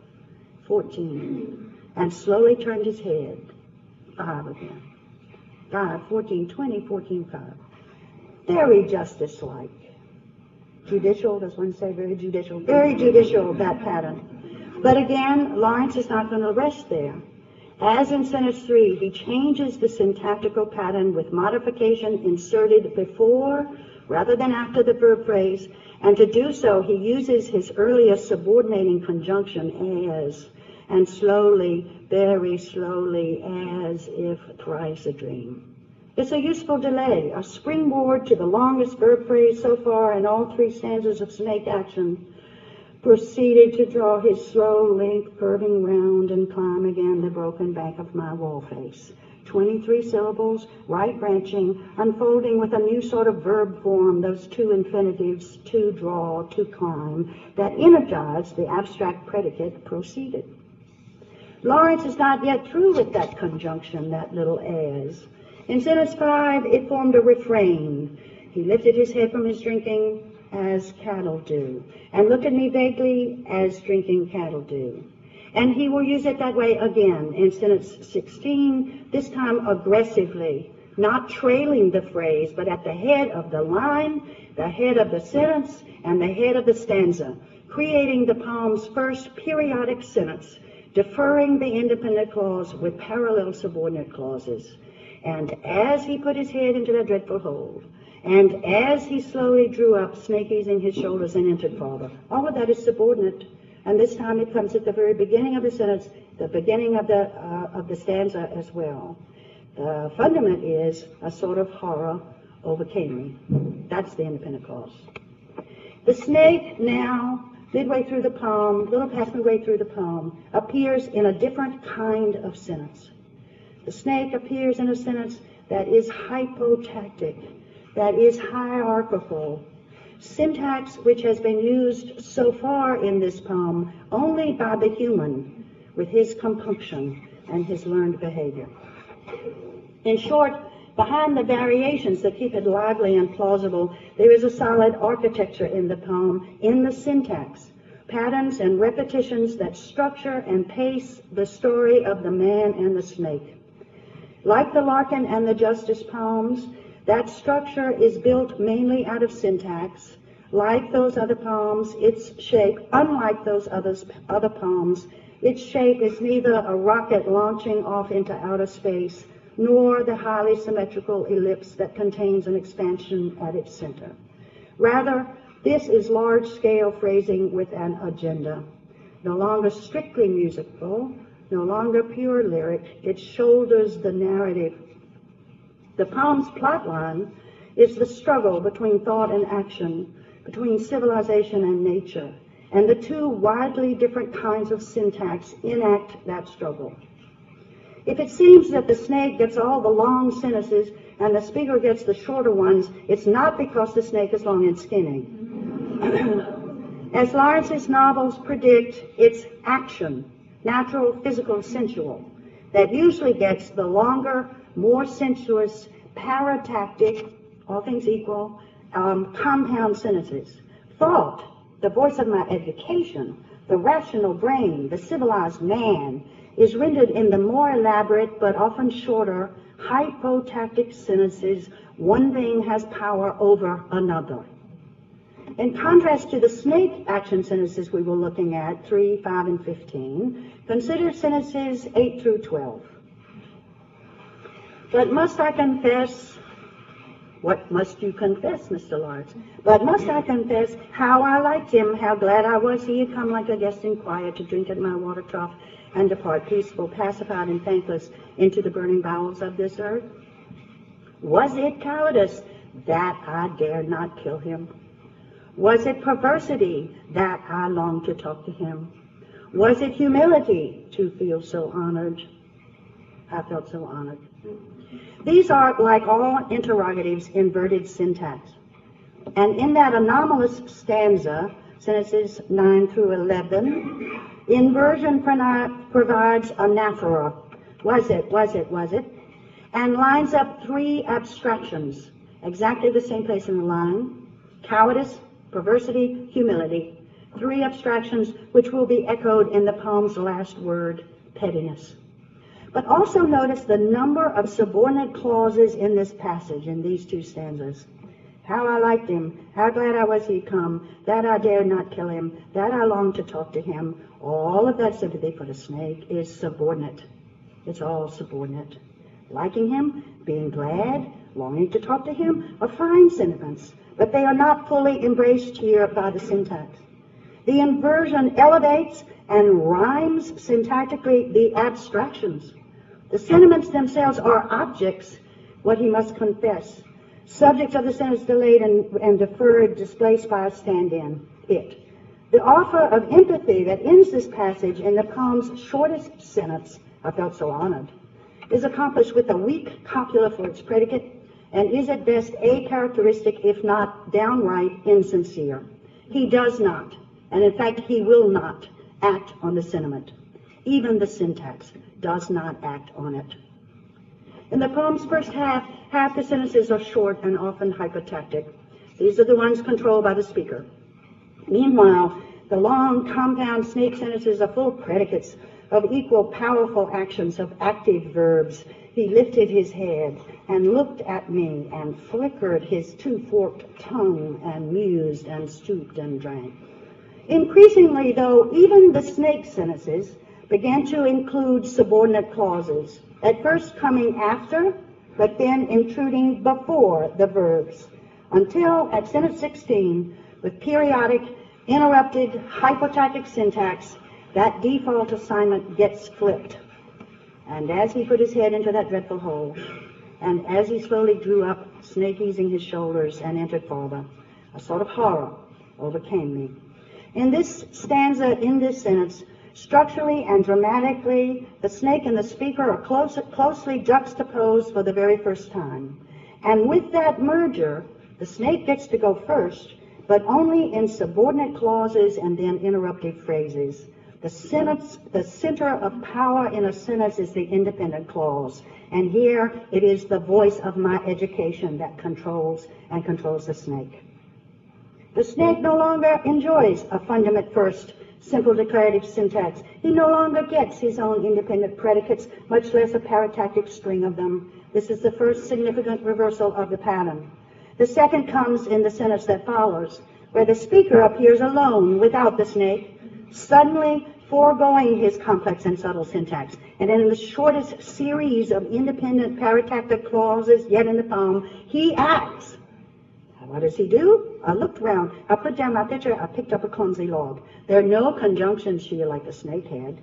fourteen, and slowly turned his head, five again, five, fourteen, twenty, fourteen, five. Very justice-like. Judicial, does one say very judicial? Very judicial, that pattern. But again, Lawrence is not going to rest there. As in sentence three, he changes the syntactical pattern with modification inserted before rather than after the verb phrase, and to do so, he uses his earliest subordinating conjunction, as, and slowly, very slowly, as if thrice a dream. It's a useful delay, a springboard to the longest verb phrase so far in all three stanzas of Snake Action, proceeded to draw his slow length curving round and climb again the broken bank of my wall face. twenty-three syllables, right branching, unfolding with a new sort of verb form, those two infinitives, to draw, to climb, that energized the abstract predicate proceeded. Lawrence is not yet through with that conjunction, that little as. In sentence five, it formed a refrain. He lifted his head from his drinking, as cattle do, and looked at me vaguely, as drinking cattle do. And he will use it that way again in sentence sixteen, this time aggressively, not trailing the phrase, but at the head of the line, the head of the sentence, and the head of the stanza, creating the poem's first periodic sentence, deferring the independent clause with parallel subordinate clauses. And as he put his head into that dreadful hole, and as he slowly drew up, snake easing his shoulders and entered farther, all of that is subordinate And this time it comes at the very beginning of the sentence, the beginning of the uh, of the stanza as well. The fundament is a sort of horror overcame me. That's the independent clause. The snake now, midway through the poem, little past midway through the poem, appears in a different kind of sentence. The snake appears in a sentence that is hypotactic, that is hierarchical. Syntax which has been used so far in this poem only by the human with his compunction and his learned behavior. In short, behind the variations that keep it lively and plausible, there is a solid architecture in the poem, in the syntax, patterns and repetitions that structure and pace the story of the man and the snake. Like the Larkin and the Justice poems, that structure is built mainly out of syntax. Like those other poems, its shape, unlike those others, other poems, its shape is neither a rocket launching off into outer space, nor the highly symmetrical ellipse that contains an expansion at its center. Rather, this is large-scale phrasing with an agenda. No longer strictly musical, no longer pure lyric, it shoulders the narrative. The poem's plotline is the struggle between thought and action, between civilization and nature, and the two widely different kinds of syntax enact that struggle. If it seems that the snake gets all the long sentences and the speaker gets the shorter ones, it's not because the snake is long and skinny. As Lawrence's novels predict, it's action, natural, physical, sensual, that usually gets the longer, more sensuous, paratactic, all things equal, um, compound sentences. Thought, the voice of my education, the rational brain, the civilized man, is rendered in the more elaborate but often shorter, hypotactic sentences. One thing has power over another. In contrast to the snake action sentences we were looking at, three, five, and fifteen, consider sentences eight through twelve. But must I confess, what must you confess, Mister Lawrence? But must I confess how I liked him, how glad I was he had come like a guest in quiet to drink at my water trough and depart peaceful, pacified, and thankless into the burning bowels of this earth? Was it cowardice that I dared not kill him? Was it perversity that I longed to talk to him? Was it humility to feel so honored? I felt so honored. These are, like all interrogatives, inverted syntax. And in that anomalous stanza, sentences nine through eleven, inversion provides anaphora. Was it, was it, was it? And lines up three abstractions, exactly the same place in the line: cowardice, perversity, humility. Three abstractions which will be echoed in the poem's last word, pettiness. But also notice the number of subordinate clauses in this passage, in these two stanzas. How I liked him, how glad I was he'd come, that I dared not kill him, that I longed to talk to him. All of that sympathy for the snake is subordinate. It's all subordinate. Liking him, being glad, longing to talk to him are fine sentiments, but they are not fully embraced here by the syntax. The inversion elevates and rhymes syntactically the abstractions. The sentiments themselves are objects, what he must confess. Subjects of the sentence delayed and, and deferred, displaced by a stand-in, it. The offer of empathy that ends this passage in the poem's shortest sentence, I felt so honored, is accomplished with a weak copula for its predicate, and is at best a-characteristic, if not downright insincere. He does not, and in fact he will not, act on the sentiment. Even the syntax does not act on it. In the poem's first half, half the sentences are short and often hypotactic. These are the ones controlled by the speaker. Meanwhile, the long, compound snake sentences are full of predicates, of equal powerful actions, of active verbs. He lifted his head and looked at me and flickered his two-forked tongue and mused and stooped and drank. Increasingly, though, even the snake sentences began to include subordinate clauses, at first coming after, but then intruding before the verbs, until at sentence sixteen, with periodic interrupted hypotactic syntax, that default assignment gets flipped. And as he put his head into that dreadful hole, and as he slowly drew up, Snake easing his shoulders and entered farther, a sort of horror overcame me. In this stanza, in this sentence, structurally and dramatically, the snake and the speaker are close, closely juxtaposed for the very first time. And with that merger, the snake gets to go first, but only in subordinate clauses and then interruptive phrases. The sentence, the center of power in a sentence is the independent clause. And here it is the voice of my education that controls and controls the snake. The snake no longer enjoys a fundament first, simple declarative syntax. He no longer gets his own independent predicates, much less a paratactic string of them. This is the first significant reversal of the pattern. The second comes in the sentence that follows, where the speaker appears alone without the snake, suddenly foregoing his complex and subtle syntax. And in the shortest series of independent paratactic clauses yet in the poem, he acts. What does he do? I looked around. I put down my picture. I picked up a clumsy log. There are no conjunctions here like the snake had.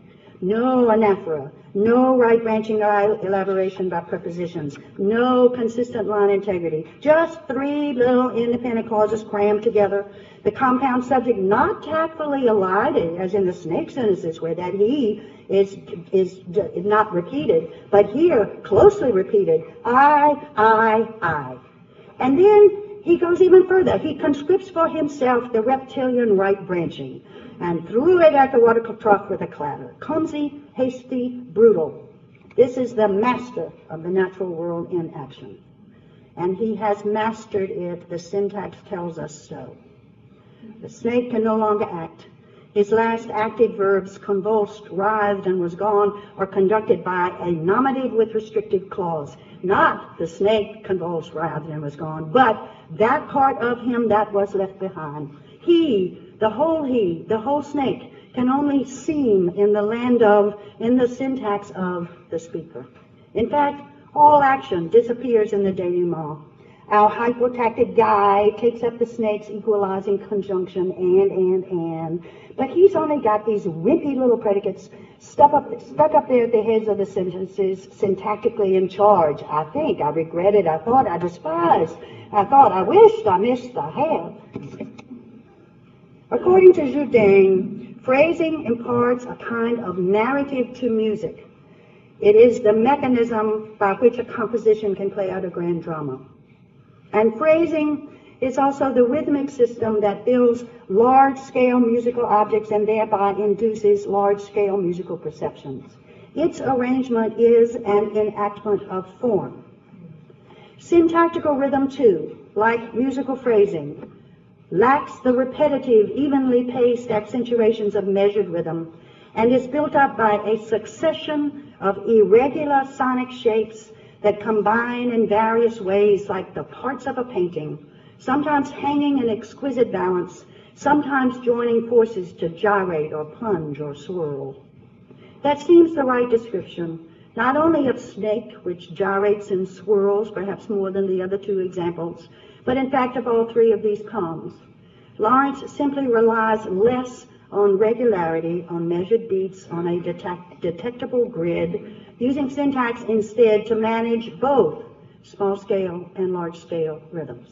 No anaphora. No right branching or elaboration by prepositions. No consistent line integrity. Just three little independent clauses crammed together. The compound subject not tactfully elided, as in the snake sentences where that he is, is not repeated, but here closely repeated. I, I, I. And then he goes even further. He conscripts for himself the reptilian right branching and threw it at the water trough with a clatter. Clumsy, hasty, brutal. This is the master of the natural world in action. And he has mastered it. The syntax tells us so. The snake can no longer act. His last active verbs, convulsed, writhed, and was gone, are conducted by a nominative with restrictive clause. Not the snake convulsed, writhed, and was gone, but that part of him that was left behind. He, the whole he, the whole snake, can only seem in the land of, in the syntax of the speaker. In fact, all action disappears in the denouement. Our hypotactic guy takes up the snake's equalizing conjunction, and, and, and. But he's only got these wimpy little predicates stuck up, stuck up there at the heads of the sentences, syntactically in charge. I think, I regretted, I thought, I despised, I thought, I wished, I missed, I have. According to Jourdain, phrasing imparts a kind of narrative to music. It is the mechanism by which a composition can play out a grand drama. And phrasing is also the rhythmic system that builds large-scale musical objects and thereby induces large-scale musical perceptions. Its arrangement is an enactment of form. Syntactical rhythm, too, like musical phrasing, lacks the repetitive, evenly paced accentuations of measured rhythm and is built up by a succession of irregular sonic shapes that combine in various ways like the parts of a painting, sometimes hanging in exquisite balance, sometimes joining forces to gyrate or plunge or swirl. That seems the right description, not only of snake, which gyrates and swirls, perhaps more than the other two examples, but in fact of all three of these poems. Lawrence simply relies less on regularity, on measured beats, on a detect- detectable grid, using syntax instead to manage both small-scale and large-scale rhythms.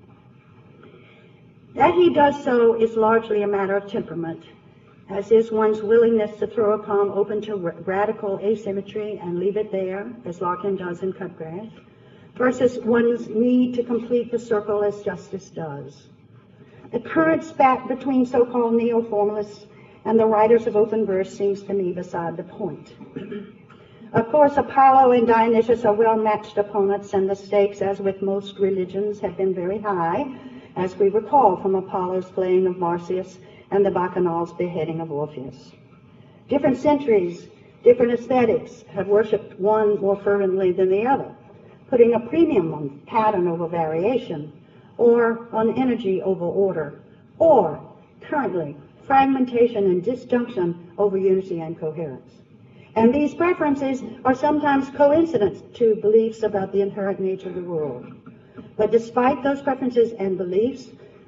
That he does so is largely a matter of temperament, as is one's willingness to throw a poem open to r- radical asymmetry and leave it there, as Larkin does in Cutgrass, versus one's need to complete the circle as Justice does. The current spat between so-called neo-formalists and the writers of open verse seems to me beside the point. Of course, Apollo and Dionysus are well-matched opponents, and the stakes, as with most religions, have been very high, as we recall from Apollo's slaying of Marsyas and the Bacchanals' beheading of Orpheus. Different centuries, different aesthetics have worshipped one more fervently than the other, putting a premium on pattern over variation, or on energy over order, or, currently, fragmentation and disjunction over unity and coherence. And these preferences are sometimes coincident to beliefs about the inherent nature of the world. But despite those preferences and beliefs,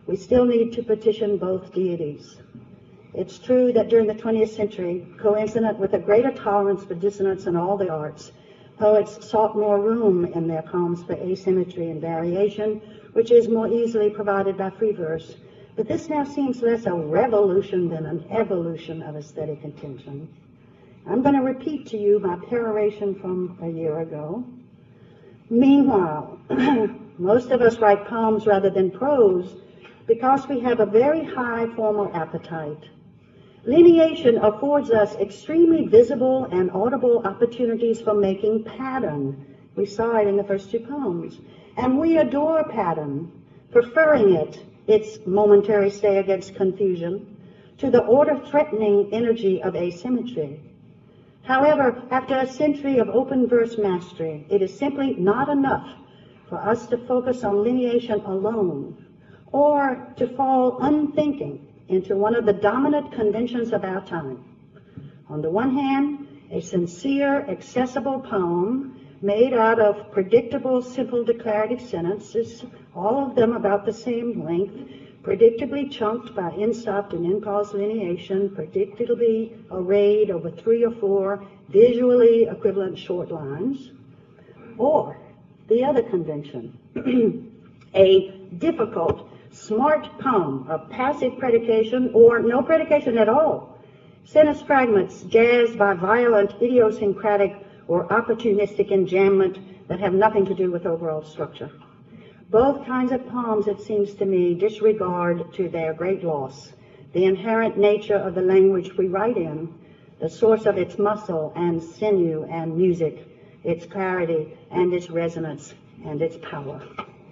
we still need to petition both deities. It's true that during the twentieth century, coincident with a greater tolerance for dissonance in all the arts, poets sought more room in their poems for asymmetry and variation, which is more easily provided by free verse. But this now seems less a revolution than an evolution of aesthetic intention. I'm going to repeat to you my peroration from a year ago. Meanwhile, most of us write poems rather than prose because we have a very high formal appetite. Lineation affords us extremely visible and audible opportunities for making pattern. We saw it in the first two poems. And we adore pattern, preferring it, its momentary stay against confusion, to the order-threatening energy of asymmetry. However, after a century of open verse mastery, it is simply not enough for us to focus on lineation alone, or to fall unthinking into one of the dominant conventions of our time. On the one hand, a sincere, accessible poem made out of predictable, simple declarative sentences, all of them about the same length, predictably chunked by in-stopped and in-pause lineation, predictably arrayed over three or four visually equivalent short lines. Or the other convention, a difficult, smart poem of passive predication or no predication at all, sentence fragments jazzed by violent, idiosyncratic, or opportunistic enjambment that have nothing to do with overall structure. Both kinds of poems, it seems to me, disregard to their great loss the inherent nature of the language we write in, the source of its muscle and sinew and music, its clarity and its resonance and its power.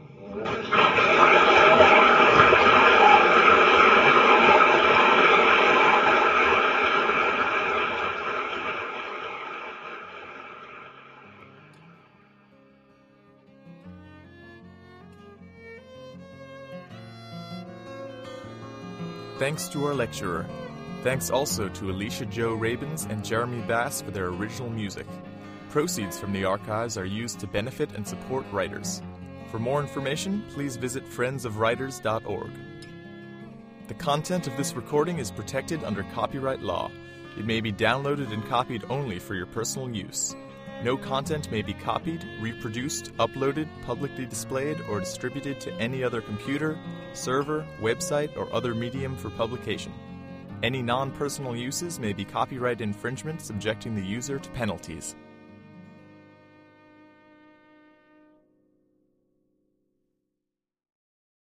Thanks to our lecturer. Thanks also to Alicia Jo Rabins and Jeremy Bass for their original music. Proceeds from the archives are used to benefit and support writers. For more information, please visit friends of writers dot org. The content of this recording is protected under copyright law. It may be downloaded and copied only for your personal use. No content may be copied, reproduced, uploaded, publicly displayed, or distributed to any other computer, server, website, or other medium for publication. Any non-personal uses may be copyright infringement, subjecting the user to penalties.